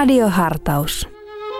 Radiohartaus.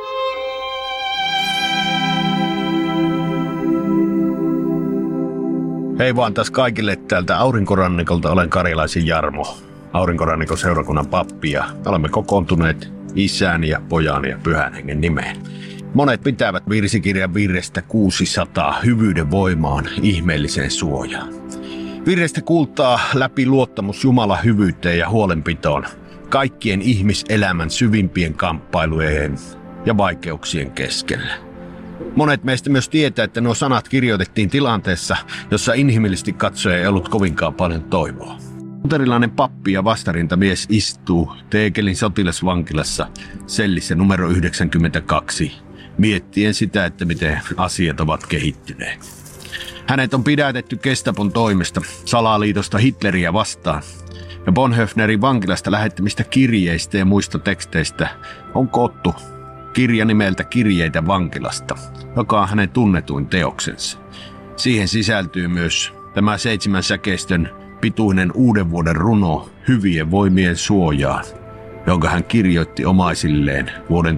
Hei vaan tässä kaikille täältä Aurinkorannikolta. Olen Karjalaisen Jarmo, Aurinkorannikon seurakunnan pappi, ja olemme kokoontuneet Isän ja Pojan ja Pyhän Hengen nimeen. Monet pitävät virsikirjan virrestä 600 hyvyyden voimaan, ihmeelliseen suojaan. Virrestä kuultaa läpi luottamus Jumalan hyvyyteen ja huolenpitoon kaikkien ihmiselämän syvimpien kamppailujen ja vaikeuksien keskellä. Monet meistä myös tietää, että nuo sanat kirjoitettiin tilanteessa, jossa inhimillisesti katsoen ei ollut kovinkaan paljon toivoa. Luterilainen pappi ja vastarintamies istuu Tegelin sotilasvankilassa sellissä numero 92, miettien sitä, että miten asiat ovat kehittyneet. Hänet on pidätetty Gestapon toimesta salaliitosta Hitleriä vastaan, ja Bonhoefferin vankilasta lähettämistä kirjeistä ja muista teksteistä on koottu kirja nimeltä Kirjeitä vankilasta, joka on hänen tunnetuin teoksensa. Siihen sisältyy myös tämä 7 säkeistön pituinen uuden vuoden runo Hyvien voimien suojaan, jonka hän kirjoitti omaisilleen vuoden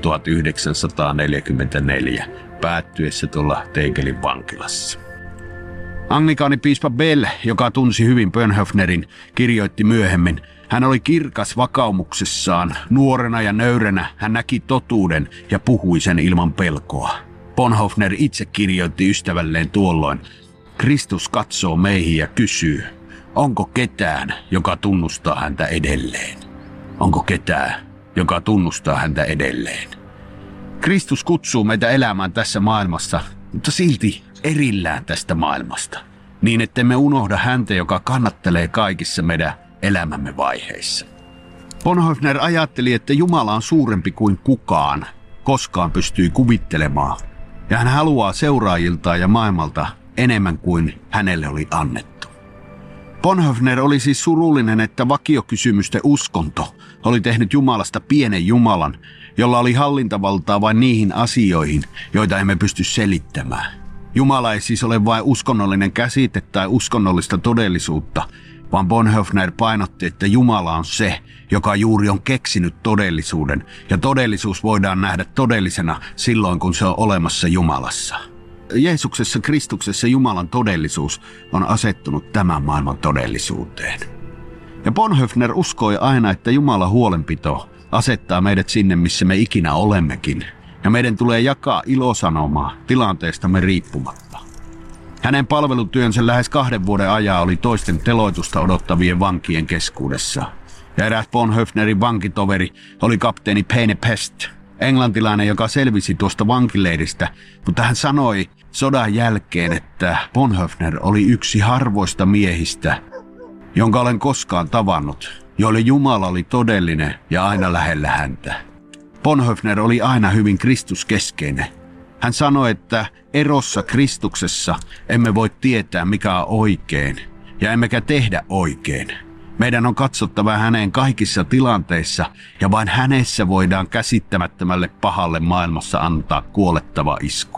1944 päättyessä tuolla Tegelin vankilassa. Anglikaanipiispa Bell, joka tunsi hyvin Bonhoefferin, kirjoitti myöhemmin: hän oli kirkas vakaumuksessaan, nuorena ja nöyränä hän näki totuuden ja puhui sen ilman pelkoa. Bonhoeffer itse kirjoitti ystävälleen tuolloin: Kristus katsoo meihin ja kysyy, onko ketään, joka tunnustaa häntä edelleen? Onko ketään, joka tunnustaa häntä edelleen? Kristus kutsuu meitä elämään tässä maailmassa, mutta silti erillään tästä maailmasta, niin ettemme unohda häntä, joka kannattelee kaikissa meidän elämämme vaiheissa. Bonhoeffer ajatteli, että Jumala on suurempi kuin kukaan koskaan pystyy kuvittelemaan, ja hän haluaa seuraajiltaan ja maailmalta enemmän kuin hänelle oli annettu. Bonhoeffer oli siis surullinen, että vakiokysymysten uskonto oli tehnyt Jumalasta pienen Jumalan, jolla oli hallintavaltaa vain niihin asioihin, joita emme pysty selittämään. Jumala ei siis ole vain uskonnollinen käsite tai uskonnollista todellisuutta, vaan Bonhoeffer painotti, että Jumala on se, joka juuri on keksinyt todellisuuden, ja todellisuus voidaan nähdä todellisena silloin, kun se on olemassa Jumalassa. Jeesuksessa Kristuksessa Jumalan todellisuus on asettunut tämän maailman todellisuuteen. Ja Bonhoeffer uskoi aina, että Jumalan huolenpito asettaa meidät sinne, missä me ikinä olemmekin, ja meidän tulee jakaa ilosanomaa tilanteestamme riippumatta. Hänen palvelutyönsä lähes 2 vuoden ajan oli toisten teloitusta odottavien vankien keskuudessa. Ja eräs Bonhoefferin vankitoveri oli kapteeni Payne Pest, englantilainen, joka selvisi tuosta vankileiristä, mutta hän sanoi sodan jälkeen, että Bonhoeffer oli yksi harvoista miehistä, jonka olen koskaan tavannut, joille Jumala oli todellinen ja aina lähellä häntä. Bonhoeffer oli aina hyvin Kristuskeskeinen. Hän sanoi, että erossa Kristuksessa emme voi tietää, mikä on oikein, ja emmekä tehdä oikein. Meidän on katsottava häneen kaikissa tilanteissa, ja vain hänessä voidaan käsittämättömälle pahalle maailmassa antaa kuolettava isku.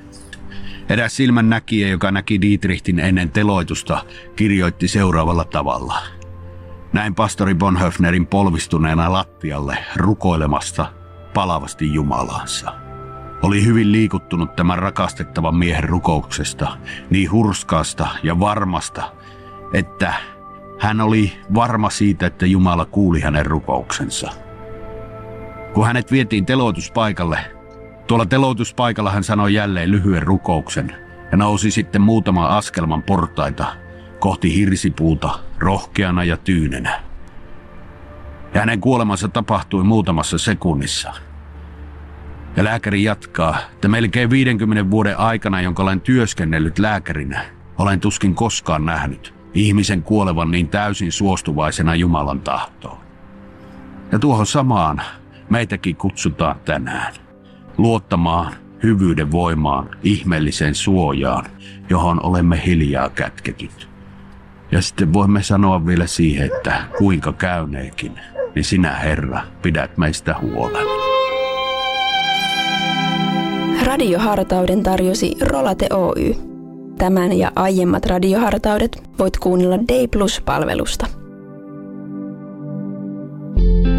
Eräs silmännäkijä, joka näki Dietrichtin ennen teloitusta, kirjoitti seuraavalla tavalla: näin pastori Bonhoefferin polvistuneena lattialle rukoilemasta palavasti Jumalaansa. Oli hyvin liikuttunut tämän rakastettavan miehen rukouksesta, niin hurskaasta ja varmasta, että hän oli varma siitä, että Jumala kuuli hänen rukouksensa. Kun hänet vietiin teloituspaikalle, tuolla teloituspaikalla hän sanoi jälleen lyhyen rukouksen ja nousi sitten muutaman askelman portaita kohti hirsipuuta rohkeana ja tyynenä. Ja hänen kuolemansa tapahtui muutamassa sekunnissa. Ja lääkäri jatkaa, että melkein 50 vuoden aikana, jonka olen työskennellyt lääkärinä, olen tuskin koskaan nähnyt ihmisen kuolevan niin täysin suostuvaisena Jumalan tahtoon. Ja tuohon samaan meitäkin kutsutaan tänään, luottamaan hyvyyden voimaan, ihmeelliseen suojaan, johon olemme hiljaa kätketyt. Ja sitten voimme sanoa vielä siihen, että kuinka käyneekin, niin sinä, Herra, pidät meistä huolen. Radiohartauden tarjosi Rolate Oy. Tämän ja aiemmat radiohartaudet voit kuunnella Day Plus-palvelusta.